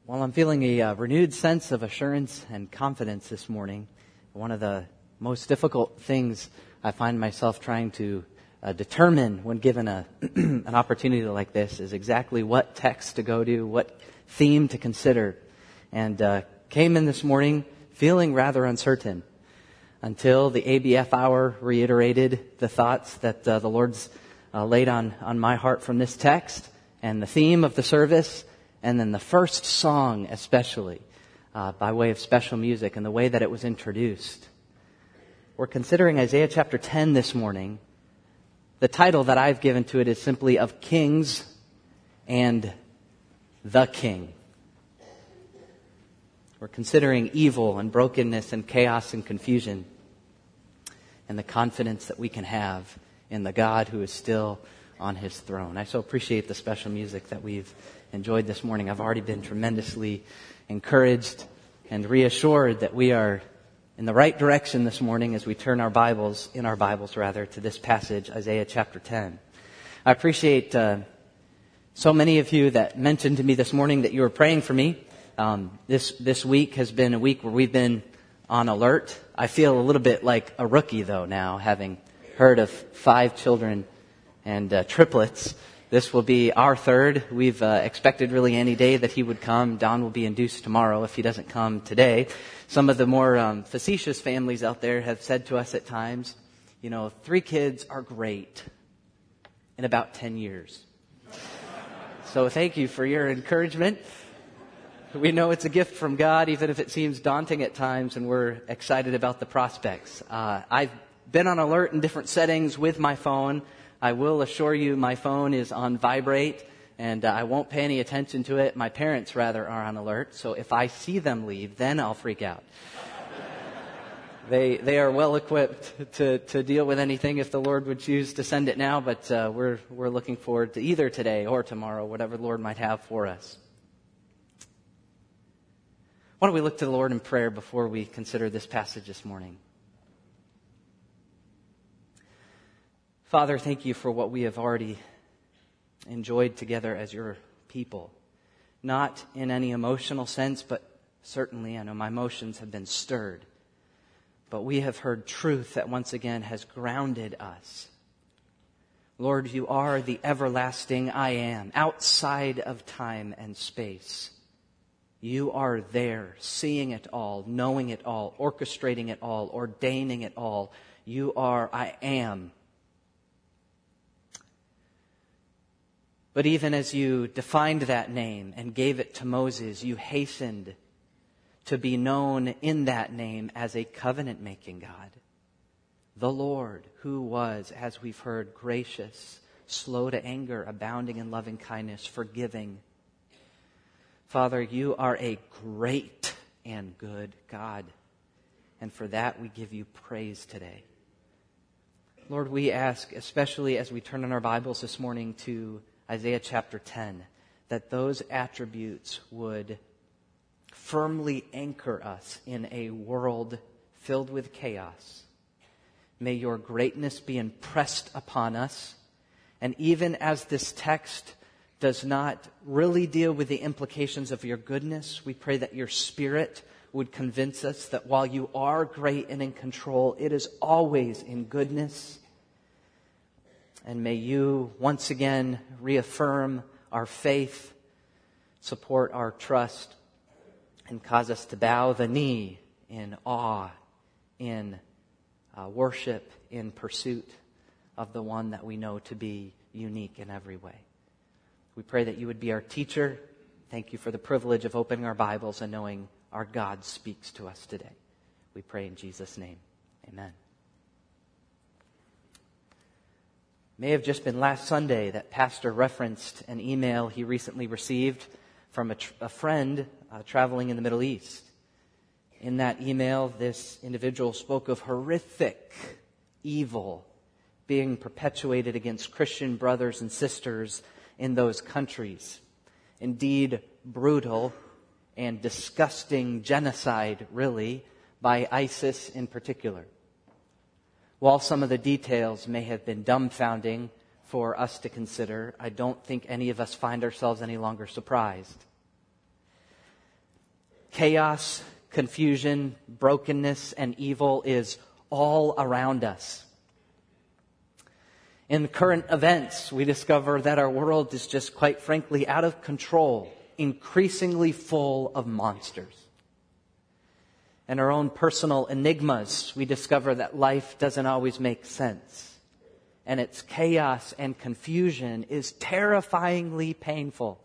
Well, I'm feeling a renewed sense of assurance and confidence this morning. One of the most difficult things I find myself trying to determine when given an opportunity like this is exactly what text to go to, what theme to consider. And came in this morning feeling rather uncertain until the ABF hour reiterated the thoughts that the Lord's laid on my heart from this text and the theme of the service. And then the first song especially, by way of special music and the way that it was introduced. We're considering Isaiah chapter 10 this morning. The title that I've given to it is simply Of Kings and the King. We're considering evil and brokenness and chaos and confusion and the confidence that we can have in the God who is still on His throne. I so appreciate the special music that we've enjoyed this morning. I've already been tremendously encouraged and reassured that we are in the right direction this morning as we turn our Bibles to this passage, Isaiah chapter 10. I appreciate so many of you that mentioned to me this morning that you were praying for me. This week has been a week where we've been on alert. I feel a little bit like a rookie though now, having heard of 5 children and triplets. This will be our third. We've expected really any day that he would come. Don will be induced tomorrow if he doesn't come today. Some of the more facetious families out there have said to us at times, 3 kids are great in about 10 years. So thank you for your encouragement. We know it's a gift from God, even if it seems daunting at times, and we're excited about the prospects. I've been on alert in different settings with my phone. I will assure you my phone is on vibrate, and I won't pay any attention to it. My parents, rather, are on alert, so if I see them leave, then I'll freak out. They are well equipped to deal with anything if the Lord would choose to send it now, but we're looking forward to either today or tomorrow, whatever the Lord might have for us. Why don't we look to the Lord in prayer before we consider this passage this morning? Father, thank you for what we have already enjoyed together as your people. Not in any emotional sense, but certainly I know my emotions have been stirred. But we have heard truth that once again has grounded us. Lord, you are the everlasting I am, outside of time and space. You are there, seeing it all, knowing it all, orchestrating it all, ordaining it all. You are I am. But even as you defined that name and gave it to Moses, you hastened to be known in that name as a covenant-making God. The Lord, who was, as we've heard, gracious, slow to anger, abounding in loving kindness, forgiving. Father, you are a great and good God. And for that we give you praise today. Lord, we ask, especially as we turn in our Bibles this morning to Isaiah chapter 10, that those attributes would firmly anchor us in a world filled with chaos. May your greatness be impressed upon us. And even as this text does not really deal with the implications of your goodness, we pray that your Spirit would convince us that while you are great and in control, it is always in goodness. And may you once again reaffirm our faith, support our trust, and cause us to bow the knee in awe, in worship, in pursuit of the one that we know to be unique in every way. We pray that you would be our teacher. Thank you for the privilege of opening our Bibles and knowing our God speaks to us today. We pray in Jesus' name. Amen. May have just been last Sunday that Pastor referenced an email he recently received from a friend traveling in the Middle East. In that email, this individual spoke of horrific evil being perpetuated against Christian brothers and sisters in those countries. Indeed, brutal and disgusting genocide, really, by ISIS in particular. While some of the details may have been dumbfounding for us to consider, I don't think any of us find ourselves any longer surprised. Chaos, confusion, brokenness, and evil is all around us. In current events, we discover that our world is just, quite frankly, out of control, increasingly full of monsters. In our own personal enigmas, we discover that life doesn't always make sense. And its chaos and confusion is terrifyingly painful.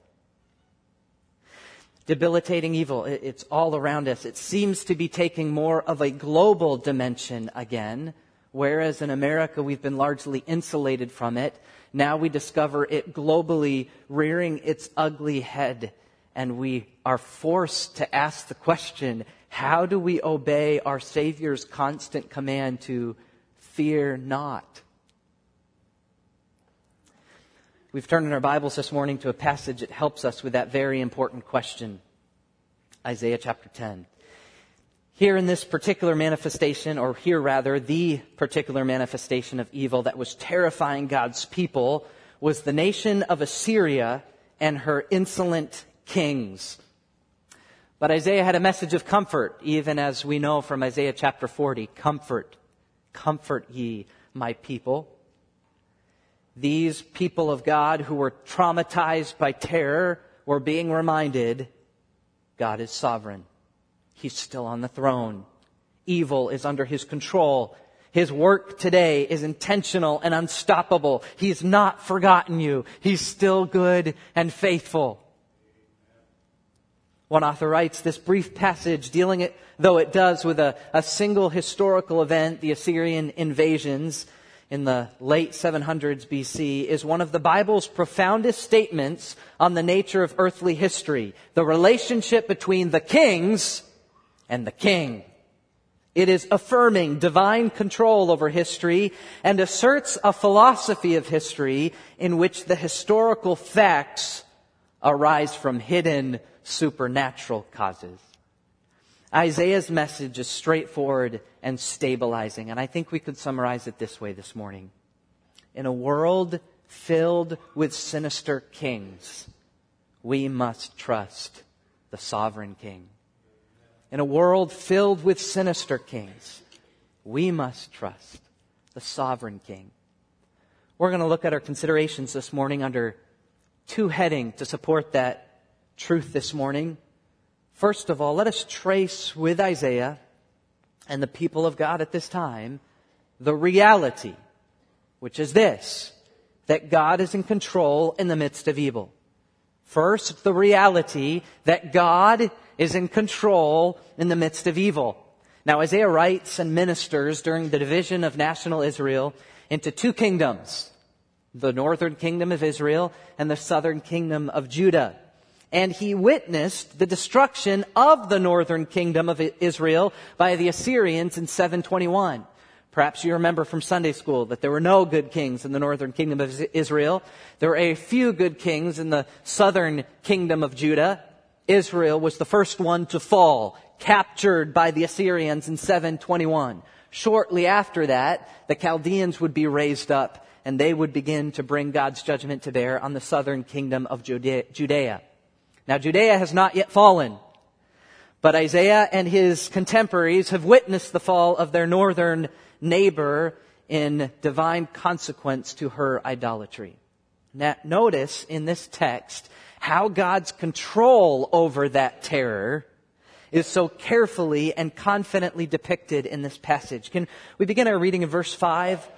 Debilitating evil, it's all around us. It seems to be taking more of a global dimension again, whereas in America we've been largely insulated from it. Now we discover it globally rearing its ugly head, and we are forced to ask the question, how do we obey our Savior's constant command to fear not? We've turned in our Bibles this morning to a passage that helps us with that very important question. Isaiah chapter 10. Here in this particular manifestation, or here rather, the particular manifestation of evil that was terrifying God's people was the nation of Assyria and her insolent kings. But Isaiah had a message of comfort, even as we know from Isaiah chapter 40. Comfort, comfort ye, my people. These people of God who were traumatized by terror were being reminded, God is sovereign. He's still on the throne. Evil is under His control. His work today is intentional and unstoppable. He's not forgotten you. He's still good and faithful. One author writes, this brief passage, dealing it, though it does, with a single historical event, the Assyrian invasions in the late 700s BC, is one of the Bible's profoundest statements on the nature of earthly history, the relationship between the kings and the king. It is affirming divine control over history and asserts a philosophy of history in which the historical facts arise from hidden supernatural causes. Isaiah's message is straightforward and stabilizing, and I think we could summarize it this way this morning. In a world filled with sinister kings, we must trust the sovereign King. In a world filled with sinister kings, we must trust the sovereign King. We're going to look at our considerations this morning under two headings to support that truth this morning. First of all, let us trace with Isaiah and the people of God at this time the reality, which is this, that God is in control in the midst of evil. First, the reality that God is in control in the midst of evil. Now, Isaiah writes and ministers during the division of national Israel into two kingdoms, the northern kingdom of Israel and the southern kingdom of Judah. And he witnessed the destruction of the northern kingdom of Israel by the Assyrians in 721. Perhaps you remember from Sunday school that there were no good kings in the northern kingdom of Israel. There were a few good kings in the southern kingdom of Judah. Israel was the first one to fall, captured by the Assyrians in 721. Shortly after that, the Chaldeans would be raised up, and they would begin to bring God's judgment to bear on the southern kingdom of Judea. Now, Judea has not yet fallen, but Isaiah and his contemporaries have witnessed the fall of their northern neighbor in divine consequence to her idolatry. Now, notice in this text how God's control over that terror is so carefully and confidently depicted in this passage. Can we begin our reading in verse 5?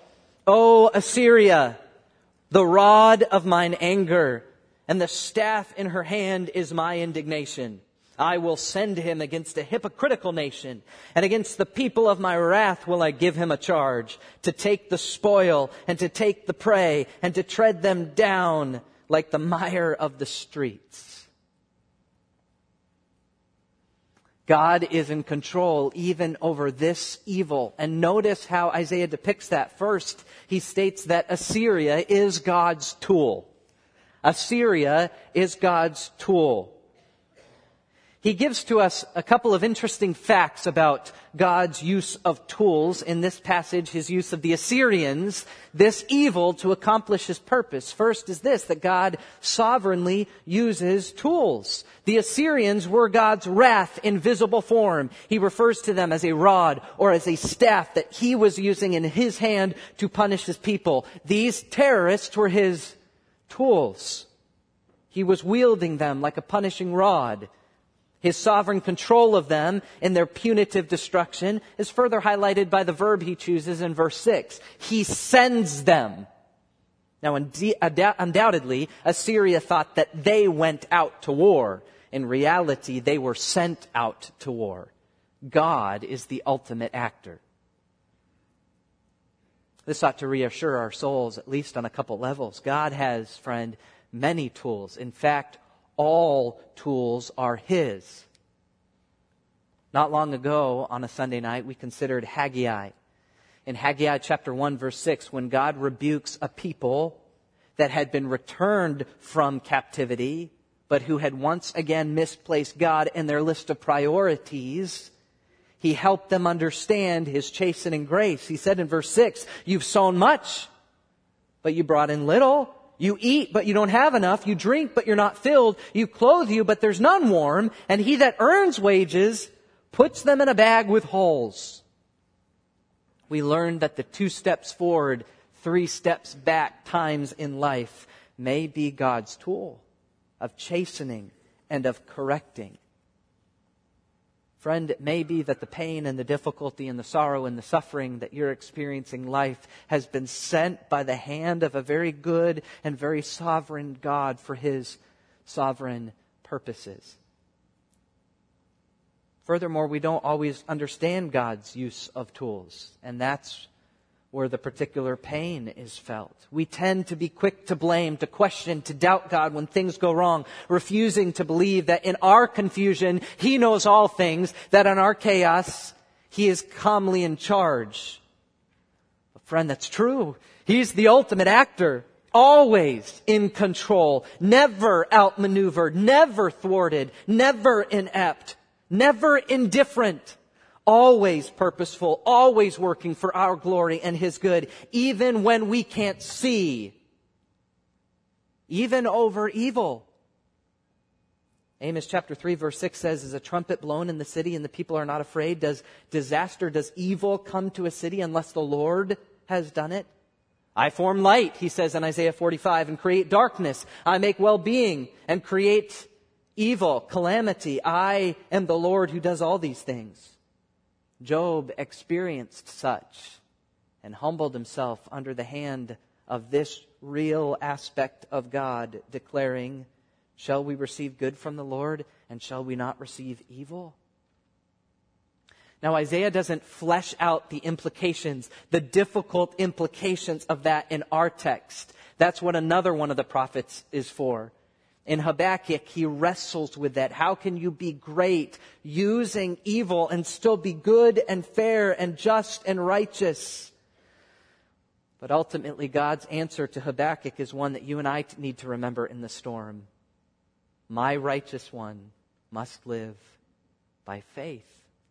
O Assyria, the rod of mine anger, and the staff in her hand is my indignation. I will send him against a hypocritical nation, and against the people of my wrath will I give him a charge, to take the spoil and to take the prey and to tread them down like the mire of the streets. God is in control even over this evil. And notice how Isaiah depicts that. First, he states that Assyria is God's tool. Assyria is God's tool. He gives to us a couple of interesting facts about God's use of tools. In this passage, his use of the Assyrians, this evil, to accomplish his purpose. First is this, that God sovereignly uses tools. The Assyrians were God's wrath in visible form. He refers to them as a rod or as a staff that he was using in his hand to punish his people. These terrorists were his tools. He was wielding them like a punishing rod. His sovereign control of them in their punitive destruction is further highlighted by the verb he chooses in verse 6. He sends them. Now, undoubtedly, Assyria thought that they went out to war. In reality, they were sent out to war. God is the ultimate actor. This ought to reassure our souls, at least on a couple levels. God has, friend, many tools. In fact, all tools are his. Not long ago, on a Sunday night, we considered Haggai. In Haggai chapter 1, verse 6, when God rebukes a people that had been returned from captivity, but who had once again misplaced God in their list of priorities, he helped them understand his chastening grace. He said in verse 6, you've sown much, but you brought in little. You eat, but you don't have enough. You drink, but you're not filled. You clothe you, but there's none warm. And he that earns wages puts them in a bag with holes. We learned that the 2 steps forward, 3 steps back times in life may be God's tool of chastening and of correcting. Friend, it may be that the pain and the difficulty and the sorrow and the suffering that you're experiencing in life has been sent by the hand of a very good and very sovereign God for his sovereign purposes. Furthermore, we don't always understand God's use of tools, and that's where the particular pain is felt. We tend to be quick to blame, to question, to doubt God when things go wrong, refusing to believe that in our confusion, he knows all things, that in our chaos, he is calmly in charge. But friend, that's true. He's the ultimate actor, always in control, never outmaneuvered, never thwarted, never inept, never indifferent. Always purposeful, always working for our glory and his good, even when we can't see, even over evil. Amos chapter 3 verse 6 says, is a trumpet blown in the city and the people are not afraid? Does evil come to a city unless the Lord has done it? I form light, he says in Isaiah 45, and create darkness. I make well-being and create evil, calamity. I am the Lord who does all these things. Job experienced such and humbled himself under the hand of this real aspect of God, declaring, shall we receive good from the Lord, and shall we not receive evil? Now, Isaiah doesn't flesh out the implications, the difficult implications of that in our text. That's what another one of the prophets is for. In Habakkuk, he wrestles with that. How can you be great using evil and still be good and fair and just and righteous? But ultimately, God's answer to Habakkuk is one that you and I need to remember in the storm. My righteous one must live by faith.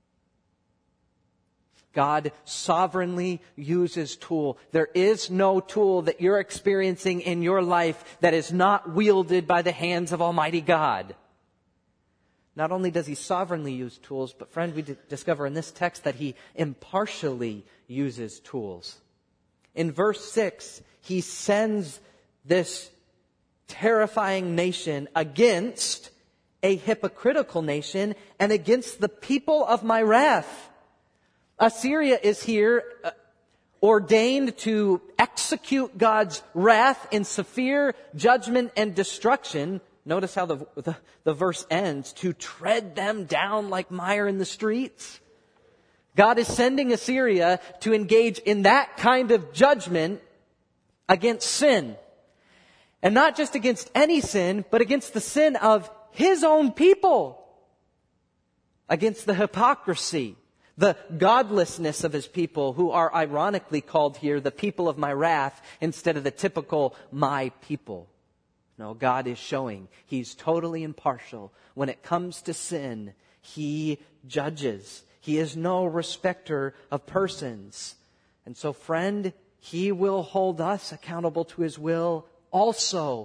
God sovereignly uses tool. There is no tool that you're experiencing in your life that is not wielded by the hands of Almighty God. Not only does he sovereignly use tools, but friend, we discover in this text that he impartially uses tools. In verse 6, he sends this terrifying nation against a hypocritical nation and against the people of my wrath. Assyria is here ordained to execute God's wrath in severe judgment and destruction. Notice how the verse ends, to tread them down like mire in the streets. God is sending Assyria to engage in that kind of judgment against sin. And not just against any sin, but against the sin of his own people. Against the hypocrisy, the godlessness of his people, who are ironically called here the people of my wrath instead of the typical my people. No, God is showing He's totally impartial. When it comes to sin, He judges. He is no respecter of persons. And so, friend, He will hold us accountable to His will also.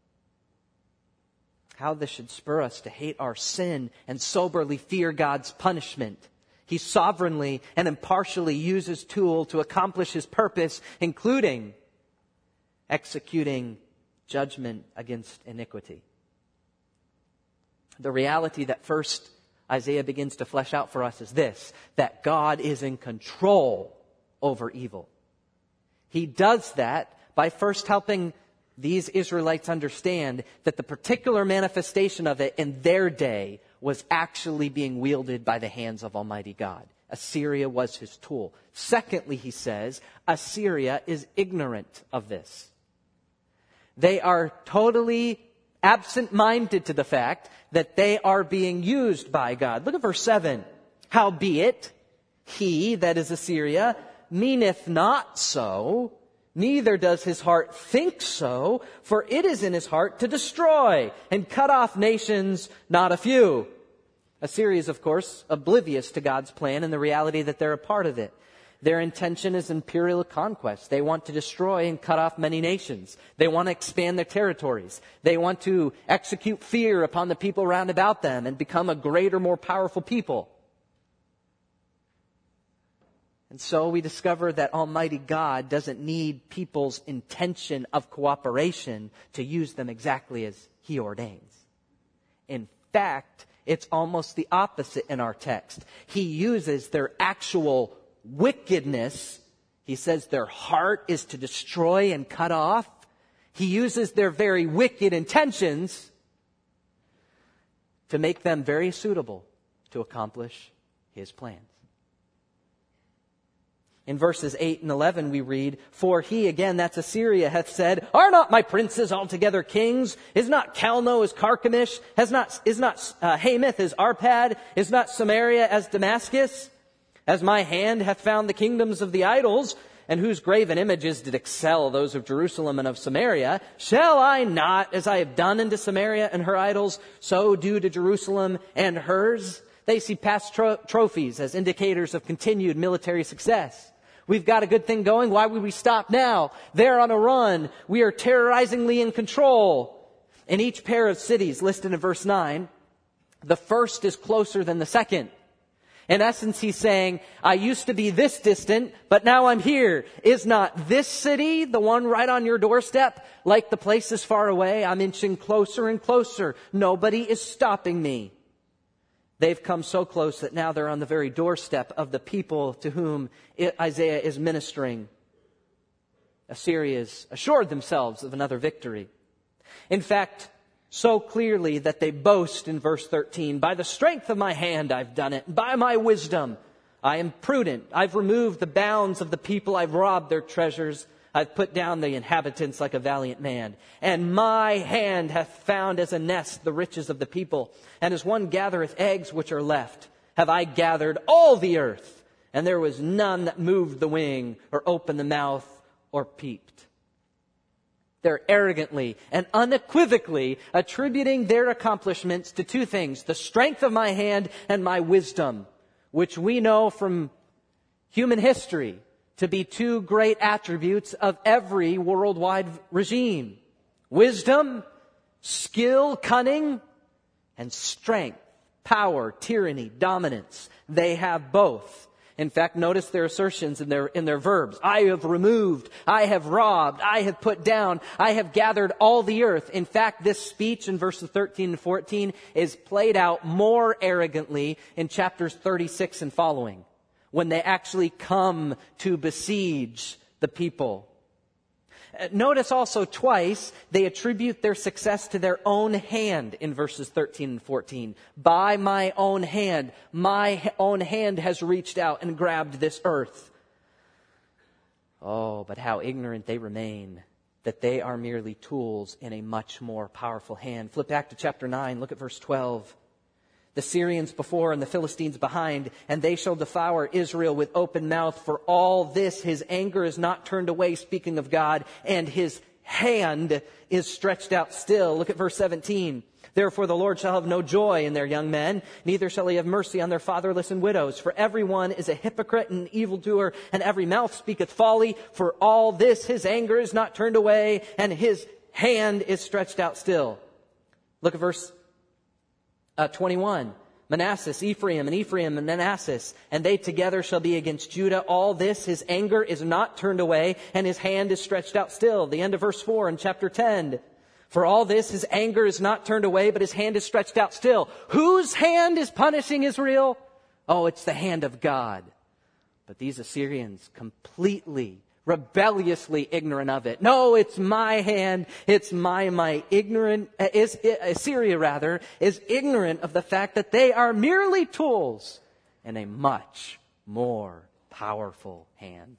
How this should spur us to hate our sin and soberly fear God's punishment. He sovereignly and impartially uses tools to accomplish His purpose, including executing judgment against iniquity. The reality that first Isaiah begins to flesh out for us is this, that God is in control over evil. He does that by first helping these Israelites understand that the particular manifestation of it in their day was actually being wielded by the hands of Almighty God. Assyria was His tool. Secondly, he says, Assyria is ignorant of this. They are totally absent-minded to the fact that they are being used by God. Look at verse 7. Howbeit, he, that is Assyria, meaneth not so, neither does his heart think so, for it is in his heart to destroy and cut off nations, not a few. Assyria is, of course, oblivious to God's plan and the reality that they're a part of it. Their intention is imperial conquest. They want to destroy and cut off many nations. They want to expand their territories. They want to execute fear upon the people round about them and become a greater, more powerful people. And so we discover that Almighty God doesn't need people's intention of cooperation to use them exactly as He ordains. In fact, it's almost the opposite in our text. He uses their actual wickedness. He says their heart is to destroy and cut off. He uses their very wicked intentions to make them very suitable to accomplish His plans. In verses 8 and 11 we read, For he, again, that's Assyria, hath said, Are not my princes altogether kings? Is not Calno as Carchemish? Is not Hamath as Arpad? Is not Samaria as Damascus? As my hand hath found the kingdoms of the idols, and whose graven images did excel those of Jerusalem and of Samaria, shall I not, as I have done unto Samaria and her idols, so do to Jerusalem and hers? They see past trophies as indicators of continued military success. We've got a good thing going. Why would we stop now? They're on a run. We are terrorizingly in control. In each pair of cities listed in verse 9, the first is closer than the second. In essence, he's saying, I used to be this distant, but now I'm here. Is not this city, the one right on your doorstep, like the places far away? I'm inching closer and closer. Nobody is stopping me. They've come so close that now they're on the very doorstep of the people to whom Isaiah is ministering. Assyria's assured themselves of another victory. In fact, so clearly that they boast in verse 13, By the strength of my hand I've done it. By my wisdom I am prudent. I've removed the bounds of the people. I've robbed their treasures. I've put down the inhabitants like a valiant man. And my hand hath found as a nest the riches of the people. And as one gathereth eggs which are left, have I gathered all the earth. And there was none that moved the wing, or opened the mouth, or peeped. They're arrogantly and unequivocally attributing their accomplishments to two things: the strength of my hand and my wisdom, which we know from human history to be two great attributes of every worldwide regime. Wisdom, skill, cunning, and strength, power, tyranny, dominance. They have both. In fact, notice their assertions in their verbs. I have removed, I have robbed, I have put down, I have gathered all the earth. In fact, this speech in verses 13 and 14 is played out more arrogantly in chapters 36 and following, when they actually come to besiege the people. Notice also twice they attribute their success to their own hand in verses 13 and 14. By my own hand has reached out and grabbed this earth. Oh, but how ignorant they remain that they are merely tools in a much more powerful hand. Flip back to chapter 9, look at verse 12. The Syrians before and the Philistines behind, and they shall devour Israel with open mouth. For all this his anger is not turned away, speaking of God, and his hand is stretched out still. Look at verse 17. Therefore the Lord shall have no joy in their young men, neither shall he have mercy on their fatherless and widows. For everyone is a hypocrite and evildoer, and every mouth speaketh folly. For all this his anger is not turned away, and his hand is stretched out still. Look at verse 21. Manasseh, Ephraim, and Manasseh, and they together shall be against Judah. All this, his anger is not turned away, and his hand is stretched out still. The end of verse 4 in chapter 10. For all this, his anger is not turned away, but his hand is stretched out still. Whose hand is punishing Israel? Oh, it's the hand of God. But these Assyrians completely, rebelliously ignorant of it. No, it's my hand. It's my might. Assyria is ignorant of the fact that they are merely tools in a much more powerful hand.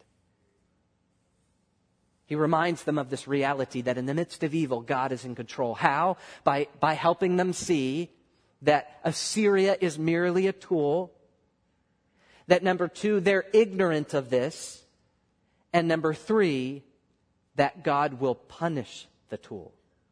He reminds them of this reality that in the midst of evil, God is in control. How? By helping them see that Assyria is merely a tool. That number 2, they're ignorant of this. And number 3, that God will punish the tool.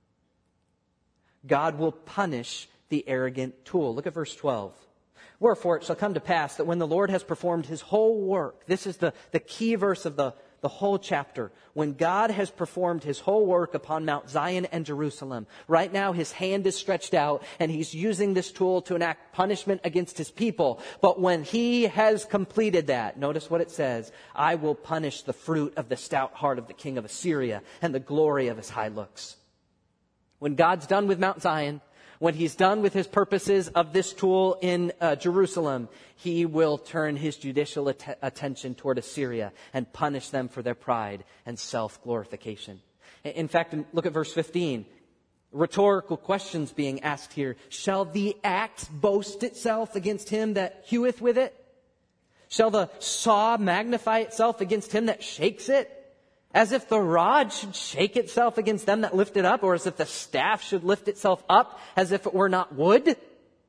God will punish the arrogant tool. Look at verse 12. Wherefore it shall come to pass that when the Lord has performed his whole work, this is the key verse of the whole chapter. When God has performed his whole work upon Mount Zion and Jerusalem, right now his hand is stretched out and he's using this tool to enact punishment against his people. But when he has completed that, notice what it says, I will punish the fruit of the stout heart of the king of Assyria and the glory of his high looks. When God's done with Mount Zion, when he's done with his purposes of this tool in Jerusalem, he will turn his judicial attention toward Assyria and punish them for their pride and self-glorification. In fact, look at verse 15. Rhetorical questions being asked here. Shall the axe boast itself against him that heweth with it? Shall the saw magnify itself against him that shakes it? As if the rod should shake itself against them that lift it up, or as if the staff should lift itself up as if it were not wood?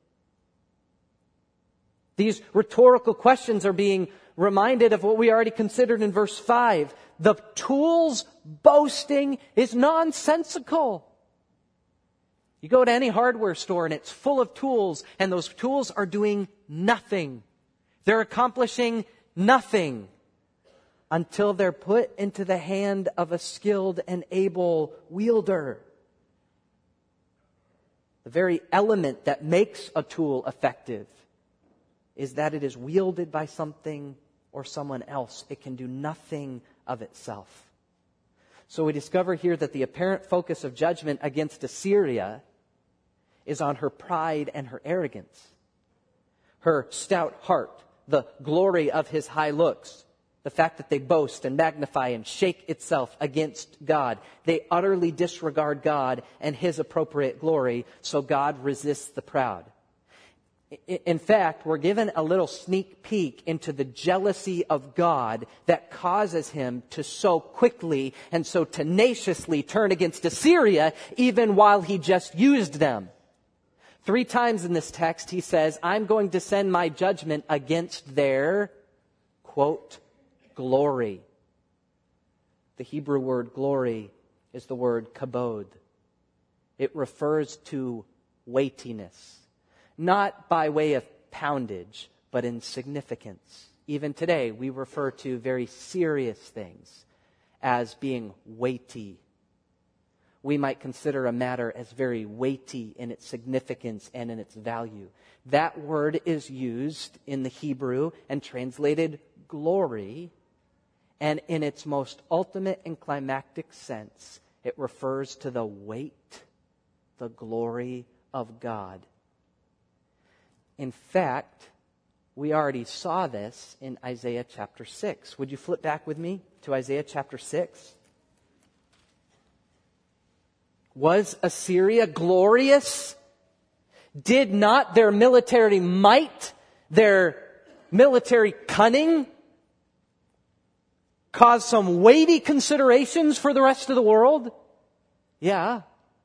These rhetorical questions are being reminded of what we already considered in verse 5. The tool's boasting is nonsensical. You go to any hardware store and it's full of tools, and those tools are doing nothing. They're accomplishing nothing until they're put into the hand of a skilled and able wielder. The very element that makes a tool effective is that it is wielded by something or someone else. It can do nothing of itself. So we discover here that the apparent focus of judgment against Assyria is on her pride and her arrogance, her stout heart, the glory of his high looks, the fact that they boast and magnify and shake itself against God. They utterly disregard God and his appropriate glory, so God resists the proud. In fact, we're given a little sneak peek into the jealousy of God that causes him to so quickly and so tenaciously turn against Assyria, even while he just used them. 3 times in this text he says, I'm going to send my judgment against their, quote, glory. The Hebrew word glory is the word kabod. It refers to weightiness, not by way of poundage, but in significance. Even today, we refer to very serious things as being weighty. We might consider a matter as very weighty in its significance and in its value. That word is used in the Hebrew and translated glory. And in its most ultimate and climactic sense, it refers to the weight, the glory of God. In fact, we already saw this in Isaiah chapter 6. Would you flip back with me to Isaiah chapter 6? Was Assyria glorious? Did not their military might, their military cunning, cause some weighty considerations for the rest of the world? Yeah.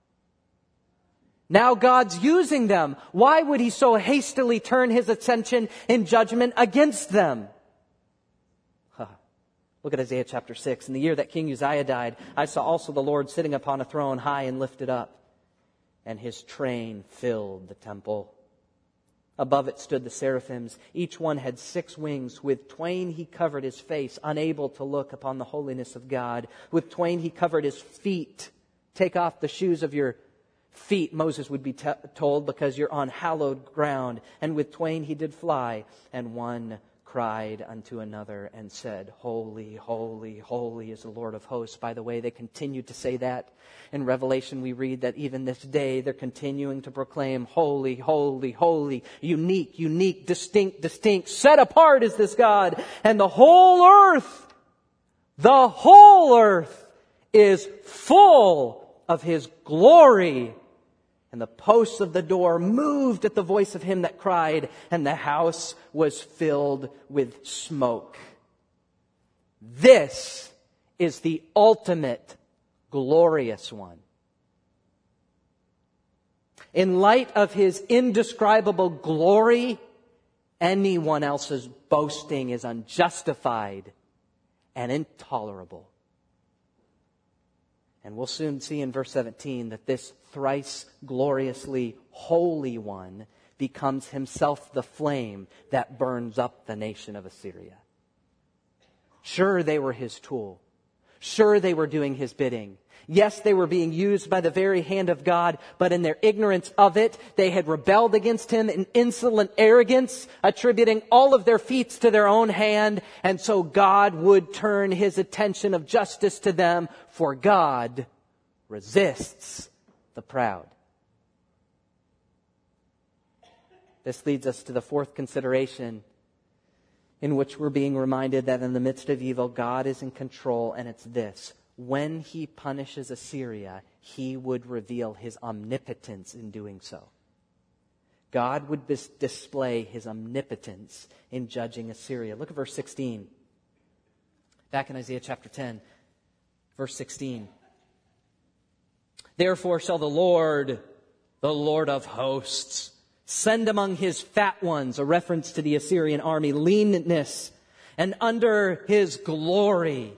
Now God's using them. Why would he so hastily turn his attention in judgment against them? Look at Isaiah chapter 6. In the year that King Uzziah died, I saw also the Lord sitting upon a throne high and lifted up, and his train filled the temple. Above it stood the seraphims. Each one had 6 wings. With twain he covered his face, unable to look upon the holiness of God. With twain he covered his feet. Take off the shoes of your feet, Moses would be told, because you're on hallowed ground. And with twain he did fly, and one cried unto another and said, Holy, holy, holy is the Lord of hosts. By the way, they continued to say that. In Revelation, we read that even this day they're continuing to proclaim, Holy, holy, holy, unique, unique, distinct, distinct, set apart is this God. And the whole earth is full of his glory. And the posts of the door moved at the voice of him that cried, and the house was filled with smoke. This is the ultimate glorious one. In light of his indescribable glory, anyone else's boasting is unjustified and intolerable. And we'll soon see in verse 17 that this thrice gloriously holy one becomes himself the flame that burns up the nation of Assyria. Sure, they were his tool. Sure, they were doing his bidding. Yes, they were being used by the very hand of God, but in their ignorance of it, they had rebelled against him in insolent arrogance, attributing all of their feats to their own hand, and so God would turn his attention of justice to them, for God resists the proud. This leads us to the fourth consideration, in which we're being reminded that in the midst of evil, God is in control, and it's this. When he punishes Assyria, he would reveal his omnipotence in doing so. God would display his omnipotence in judging Assyria. Look at verse 16. Back in Isaiah chapter 10, verse 16. Therefore shall the Lord of hosts, send among his fat ones, a reference to the Assyrian army, leanness, and under his glory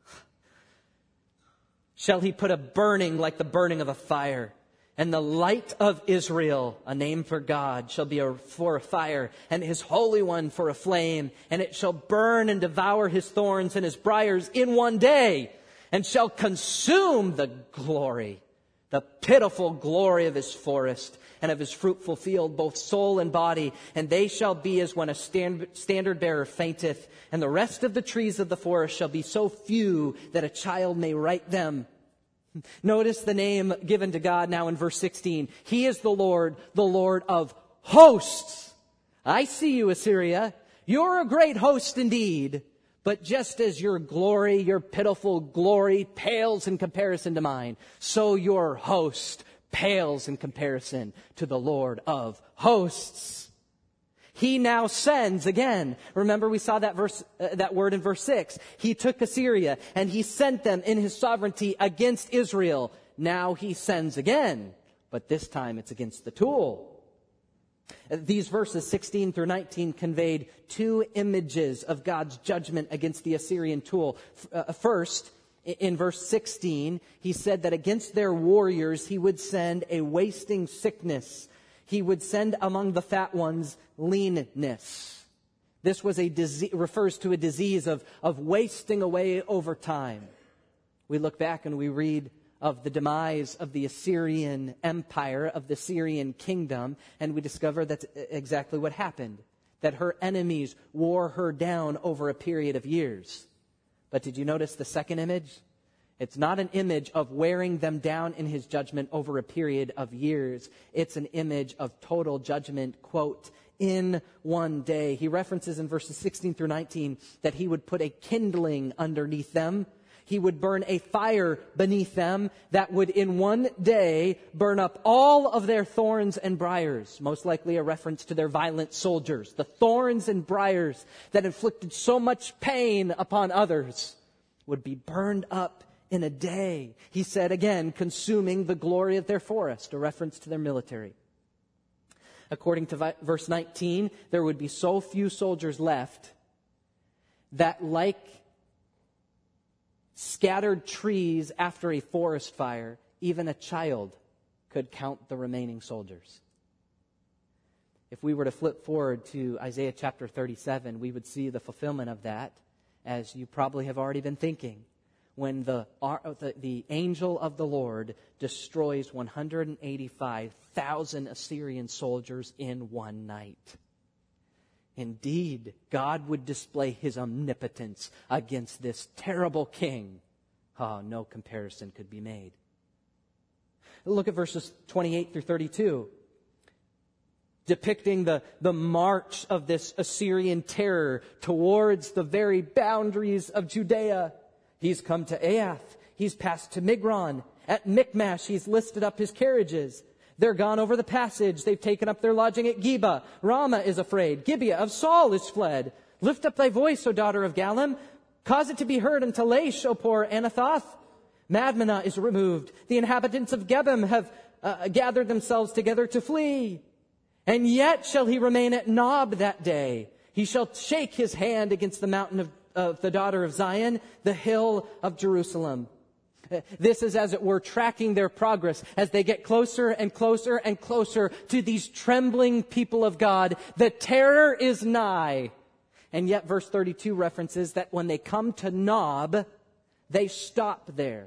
shall he put a burning like the burning of a fire. And the light of Israel, a name for God, shall be for a fire, and his Holy One for a flame. And it shall burn and devour his thorns and his briars in one day, and shall consume the glory, the pitiful glory of his forest and of his fruitful field, both soul and body. And they shall be as when a standard bearer fainteth, and the rest of the trees of the forest shall be so few that a child may write them. Notice the name given to God now in verse 16. He is the Lord of hosts. I see you, Assyria. You're a great host indeed. But just as your glory, your pitiful glory, pales in comparison to mine, so your host pales in comparison to the Lord of hosts. He now sends again. Remember, we saw that word in verse 6. He took Assyria and he sent them in his sovereignty against Israel. Now he sends again, but this time it's against the tool. These verses 16 through 19 conveyed 2 images of God's judgment against the Assyrian tool. First, in verse 16, he said that against their warriors he would send a wasting sickness. He would send among the fat ones leanness. This was refers to a disease of wasting away over time. We look back and we read of the demise of the Assyrian Empire, of the Syrian kingdom, and we discover that's exactly what happened. That her enemies wore her down over a period of years. But did you notice the second image? It's not an image of wearing them down in his judgment over a period of years. It's an image of total judgment, quote, in one day. He references in verses 16 through 19 that he would put a kindling underneath them. He would burn a fire beneath them that would in one day burn up all of their thorns and briars, most likely a reference to their violent soldiers. The thorns and briars that inflicted so much pain upon others would be burned up in a day. He said again, consuming the glory of their forest, a reference to their military. According to verse 19, there would be so few soldiers left that like scattered trees after a forest fire, even a child could count the remaining soldiers. If we were to flip forward to Isaiah chapter 37, we would see the fulfillment of that, as you probably have already been thinking, when the angel of the Lord destroys 185,000 Assyrian soldiers in one night. Indeed, God would display his omnipotence against this terrible king. Oh, no comparison could be made. Look at verses 28 through 32. Depicting the march of this Assyrian terror towards the very boundaries of Judea. He's come to Aiath. He's passed to Migron. At Michmash, he's listed up his carriages. They're gone over the passage. They've taken up their lodging at Geba. Ramah is afraid. Gibeah of Saul is fled. Lift up thy voice, O daughter of Gallim. Cause it to be heard unto Laish, O poor Anathoth. Madmenah is removed. The inhabitants of Gebim have gathered themselves together to flee. And yet shall he remain at Nob that day. He shall shake his hand against the mountain of the daughter of Zion, the hill of Jerusalem. This is, as it were, tracking their progress as they get closer and closer and closer to these trembling people of God. The terror is nigh. And yet verse 32 references that when they come to Nob, they stop there.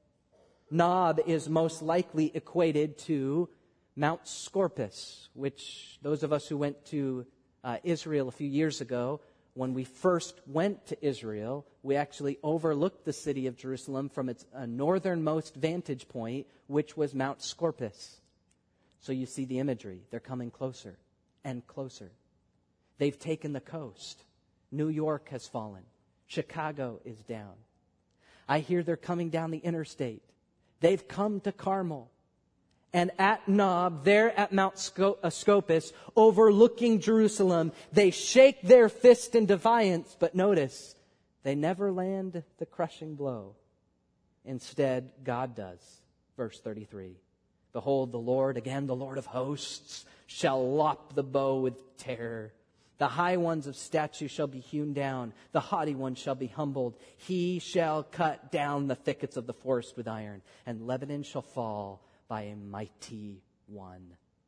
Nob is most likely equated to Mount Scorpus, which those of us who went to Israel a few years ago, when we first went to Israel, we actually overlooked the city of Jerusalem from its northernmost vantage point, which was Mount Scorpus. So you see the imagery. They're coming closer and closer. They've taken the coast. New York has fallen. Chicago is down. I hear they're coming down the interstate. They've come to Carmel. And at Nob, there at Mount Scopus, overlooking Jerusalem, they shake their fist in defiance. But notice, they never land the crushing blow. Instead, God does. Verse 33. Behold, the Lord, again the Lord of hosts, shall lop the bow with terror. The high ones of stature shall be hewn down. The haughty ones shall be humbled. He shall cut down the thickets of the forest with iron. And Lebanon shall fall by a mighty one.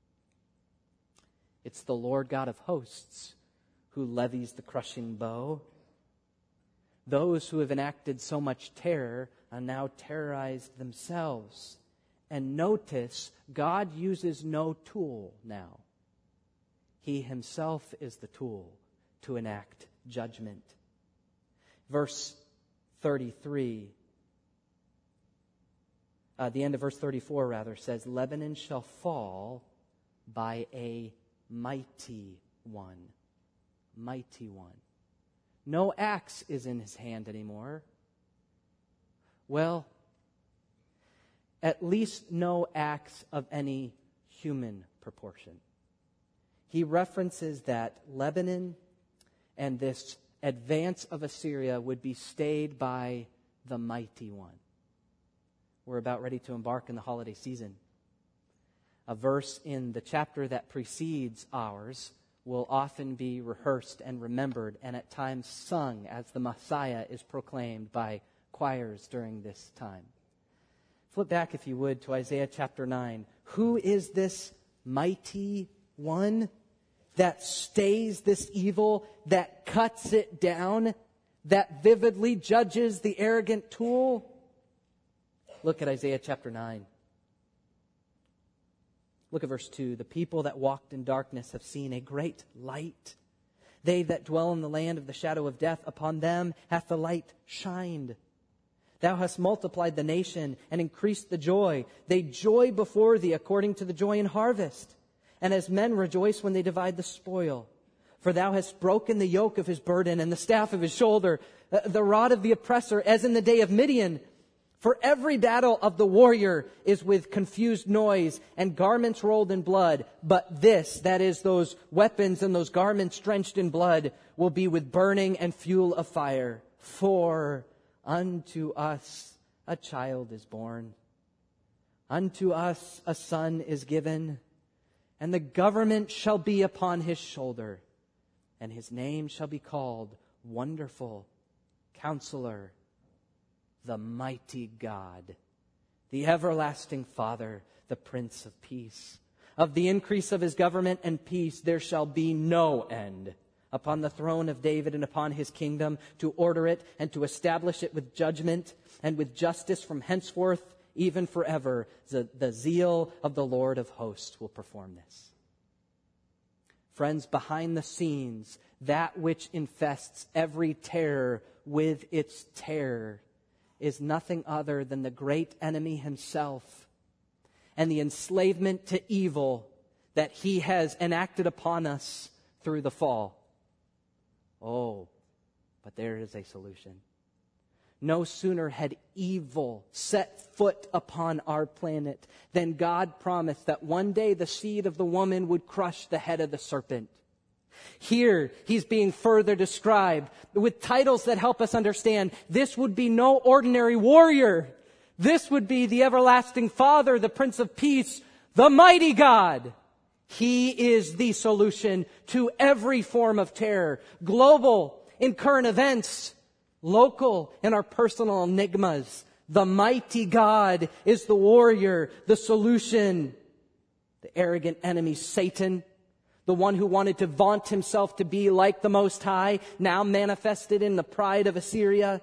It's the Lord God of hosts who levies the crushing bow. Those who have enacted so much terror are now terrorized themselves. And notice, God uses no tool now. He himself is the tool to enact judgment. Verse 33, the end of verse 34 rather, says, Lebanon shall fall by a mighty one. Mighty one. No axe is in his hand anymore. Well, at least no axe of any human proportion. He references that Lebanon and this advance of Assyria would be stayed by the mighty one. We're about ready to embark in the holiday season. A verse in the chapter that precedes ours will often be rehearsed and remembered and at times sung as the Messiah is proclaimed by choirs during this time. Flip back, if you would, to Isaiah chapter 9. Who is this mighty one that stays this evil, that cuts it down, that vividly judges the arrogant tool? Look at Isaiah chapter 9. Look at verse 2. The people that walked in darkness have seen a great light. They that dwell in the land of the shadow of death, upon them hath the light shined. Thou hast multiplied the nation and increased the joy. They joy before thee according to the joy in harvest, and as men rejoice when they divide the spoil. For thou hast broken the yoke of his burden and the staff of his shoulder, the rod of the oppressor, as in the day of Midian. For every battle of the warrior is with confused noise and garments rolled in blood. But this, that is, those weapons and those garments drenched in blood, will be with burning and fuel of fire. For unto us a child is born. Unto us a son is given. And the government shall be upon his shoulder. And his name shall be called Wonderful, Counselor, the mighty God, the everlasting Father, the Prince of Peace. Of the increase of his government and peace there shall be no end upon the throne of David and upon his kingdom, to order it and to establish it with judgment and with justice from henceforth, even forever. The zeal of the Lord of hosts will perform this. Friends, behind the scenes, that which infests every terror with its terror is nothing other than the great enemy himself and the enslavement to evil that he has enacted upon us through the fall. Oh, but there is a solution. No sooner had evil set foot upon our planet than God promised that one day the seed of the woman would crush the head of the serpent. Here, he's being further described with titles that help us understand this would be no ordinary warrior. This would be the everlasting Father, the Prince of Peace, the mighty God. He is the solution to every form of terror, global in current events, local in our personal enigmas. The mighty God is the warrior, the solution. The arrogant enemy, Satan, the one who wanted to vaunt himself to be like the Most High, now manifested in the pride of Assyria.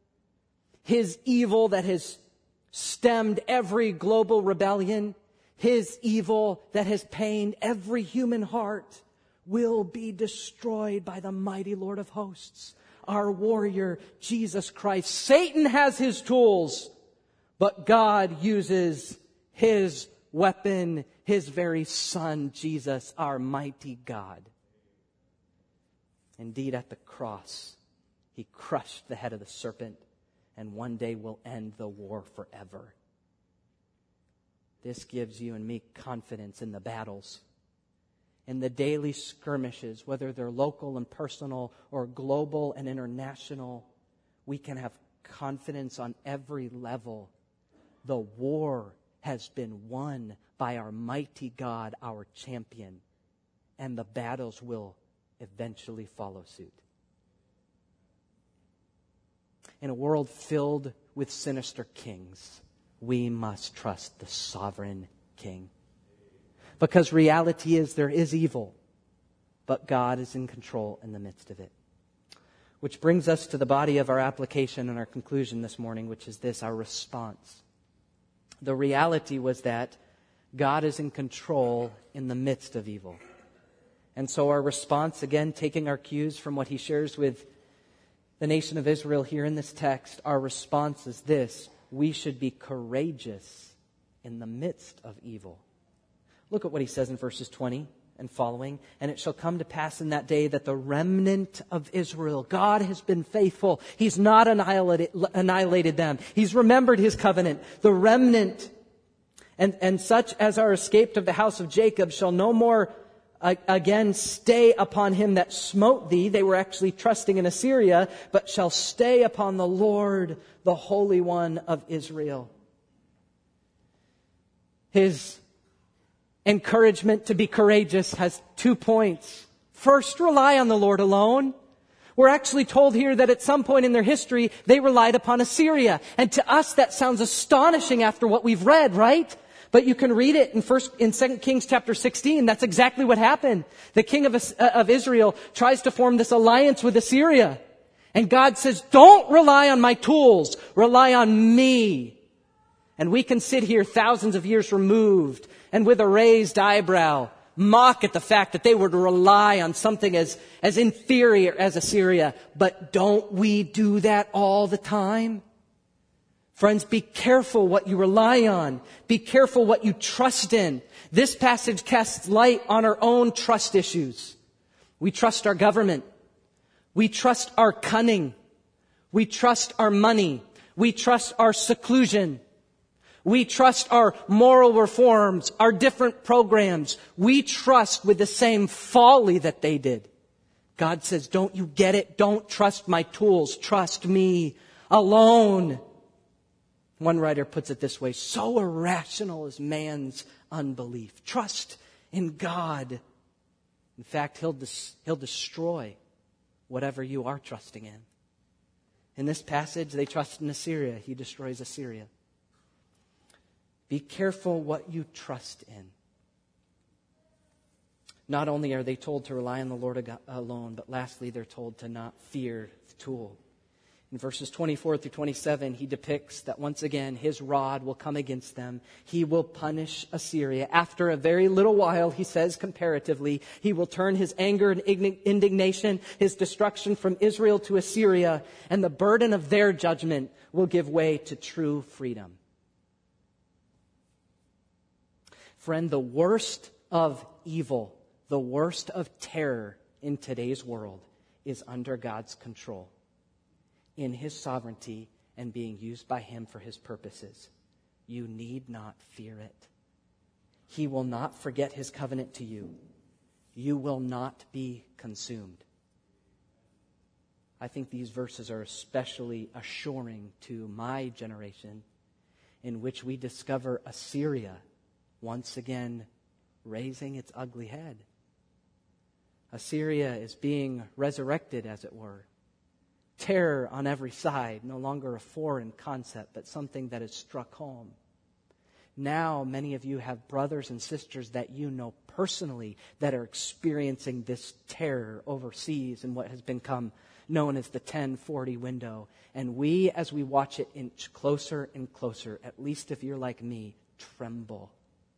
His evil that has stemmed every global rebellion, his evil that has pained every human heart, will be destroyed by the mighty Lord of hosts, our warrior, Jesus Christ. Satan has his tools, but God uses his weapon, his very Son, Jesus, our mighty God. Indeed, at the cross, he crushed the head of the serpent and one day will end the war forever. This gives you and me confidence in the battles, in the daily skirmishes, whether they're local and personal or global and international. We can have confidence on every level. The war has been won by our mighty God, our champion, and the battles will eventually follow suit. In a world filled with sinister kings, we must trust the sovereign King. Because reality is there is evil, but God is in control in the midst of it. Which brings us to the body of our application and our conclusion this morning, which is this, our response. The reality was that God is in control in the midst of evil. And so our response, again, taking our cues from what he shares with the nation of Israel here in this text, our response is this: we should be courageous in the midst of evil. Look at what he says in verses 20 and following. And it shall come to pass in that day that the remnant of Israel, God has been faithful. He's not annihilated them. He's remembered his covenant. The remnant and such as are escaped of the house of Jacob shall no more again stay upon him that smote thee. They were actually trusting in Assyria, but shall stay upon the Lord, the Holy One of Israel. His encouragement to be courageous has 2 points. First, rely on the Lord alone. We're actually told here that at some point in their history, they relied upon Assyria. And to us, that sounds astonishing after what we've read, right? But you can read it in 2 Kings chapter 16. That's exactly what happened. The king of Israel tries to form this alliance with Assyria. And God says, don't rely on my tools. Rely on me. And we can sit here thousands of years removed and with a raised eyebrow mock at the fact that they would rely on something as inferior as Assyria. But don't we do that all the time? Friends, be careful what you rely on. Be careful what you trust in. This passage casts light on our own trust issues. We trust our government. We trust our cunning. We trust our money. We trust our seclusion. We trust our moral reforms, our different programs. We trust with the same folly that they did. God says, don't you get it? Don't trust my tools. Trust me alone. One writer puts it this way: so irrational is man's unbelief. Trust in God. In fact, He'll destroy whatever you are trusting in. In this passage, they trust in Assyria. He destroys Assyria. Be careful what you trust in. Not only are they told to rely on the Lord alone, but lastly, they're told to not fear the tool. In verses 24 through 27, he depicts that once again, his rod will come against them. He will punish Assyria. After a very little while, he says comparatively, he will turn his anger and indignation, his destruction from Israel to Assyria, and the burden of their judgment will give way to true freedom. Friend, the worst of evil, the worst of terror in today's world is under God's control, in His sovereignty and being used by Him for His purposes. You need not fear it. He will not forget His covenant to you. You will not be consumed. I think these verses are especially assuring to my generation, in which we discover Assyria once again raising its ugly head. Assyria is being resurrected, as it were. Terror on every side, no longer a foreign concept, but something that has struck home. Now, many of you have brothers and sisters that you know personally that are experiencing this terror overseas in what has become known as the 1040 window. And we, as we watch it inch closer and closer, at least if you're like me, tremble.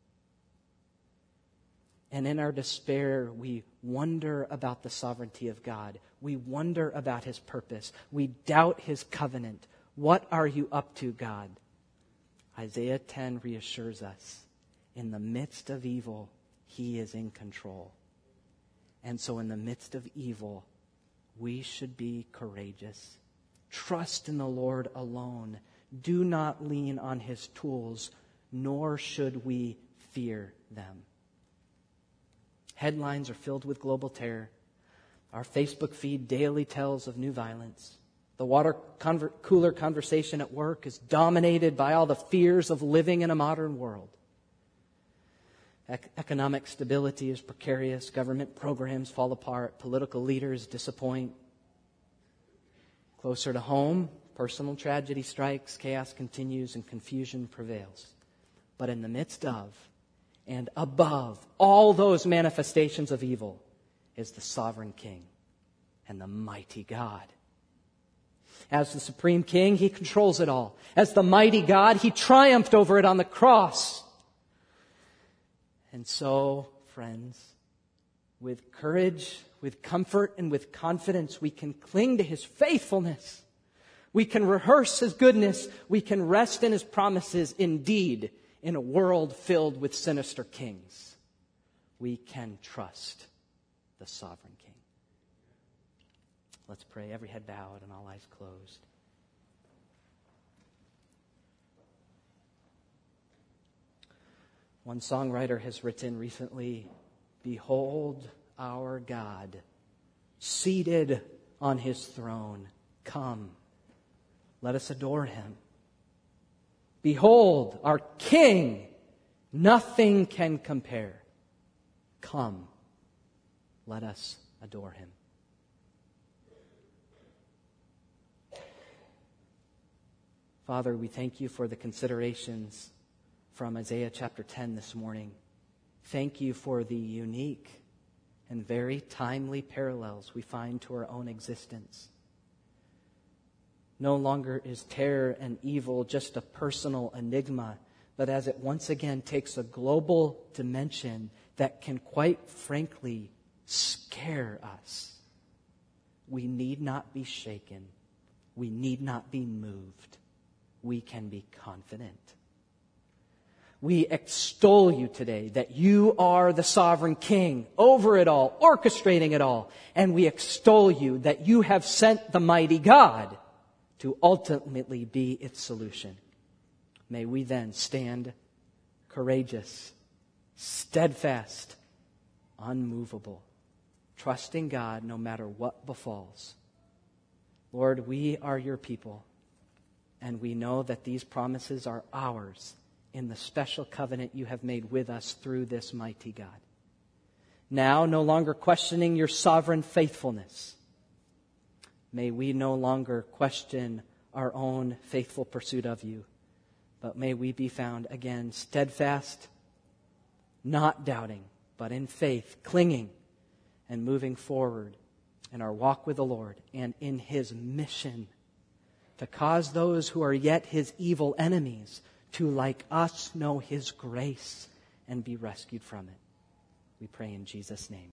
And in our despair, we wonder about the sovereignty of God. We wonder about His purpose. We doubt His covenant. What are you up to, God? Isaiah 10 reassures us, in the midst of evil, He is in control. And so in the midst of evil, we should be courageous. Trust in the Lord alone. Do not lean on His tools, nor should we fear them. Headlines are filled with global terror. Our Facebook feed daily tells of new violence. The water cooler conversation at work is dominated by all the fears of living in a modern world. Economic stability is precarious. Government programs fall apart. Political leaders disappoint. Closer to home, personal tragedy strikes, chaos continues, and confusion prevails. But in the midst of and above all those manifestations of evil is the sovereign King and the mighty God. As the supreme King, He controls it all. As the mighty God, He triumphed over it on the cross. And so, friends, with courage, with comfort, and with confidence, we can cling to His faithfulness. We can rehearse His goodness. We can rest in His promises. Indeed, in a world filled with sinister kings, we can trust the sovereign King. Let's pray, every head bowed and all eyes closed. One songwriter has written recently, "Behold our God, seated on His throne. Come, let us adore Him. Behold, our King, nothing can compare. Come, let us adore Him." Father, we thank You for the considerations from Isaiah chapter 10 this morning. Thank You for the unique and very timely parallels we find to our own existence. No longer is terror and evil just a personal enigma, but as it once again takes a global dimension that can quite frankly scare us, we need not be shaken. We need not be moved. We can be confident. We extol You today that You are the sovereign King over it all, orchestrating it all. And we extol You that You have sent the mighty God to ultimately be its solution. May we then stand courageous, steadfast, unmovable, trusting God no matter what befalls. Lord, we are Your people, and we know that these promises are ours in the special covenant You have made with us through this mighty God. Now, no longer questioning Your sovereign faithfulness, May we no longer question our own faithful pursuit of you, but may we be found again steadfast, not doubting, but in faith, clinging and moving forward in our walk with the Lord and in His mission to cause those who are yet His evil enemies to, like us, know His grace and be rescued from it. We pray in Jesus' name.